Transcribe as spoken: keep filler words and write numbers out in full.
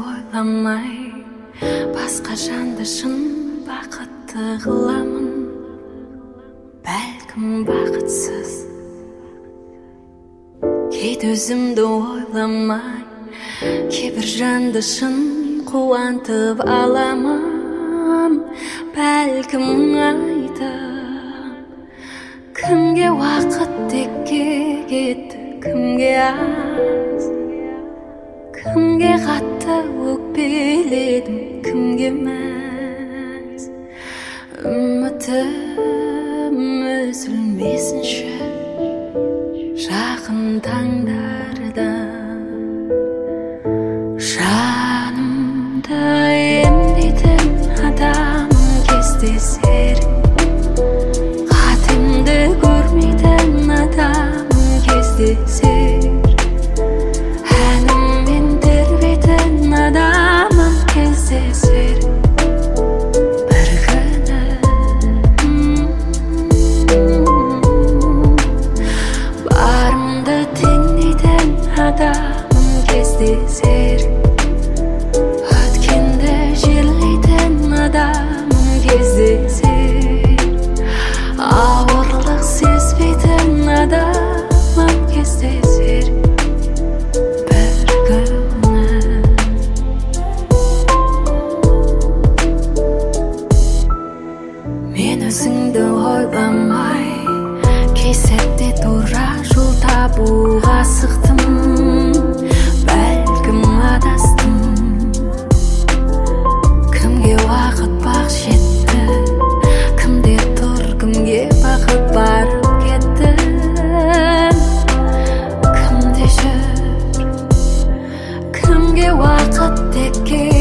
ойламай басқа жанды шын бақытты қыламын. Бәлкім бақытсыз кейде өзімді ойламай кейбір жанды шын қуантып аламын. Бәлкім айтам кімге уақыт текке кетті, кімге аз, кімге қатты өкпеледім, кімге мәз. Үмітім үзілмесінші жақын таңдарда, жанымды емдейтін адамым кездесер, қатемді көрмейтін адамым кездесер, әніммен тербейтін адамым кездесер. Бір күні барымды теңдейтін адамым кездесер, өткенді жерлейтін адамым кездесер, ауырлық сезбейтін адамым кездесер. Бір күні мен өзіңді ойламай кей сәтте тура жол табуға асықтым. Бәлкім адастым, кімге уақыт бақ жетті, кімдер тұр, кімге бақыт барып кетті, кімде жүр, кімге уақыт текке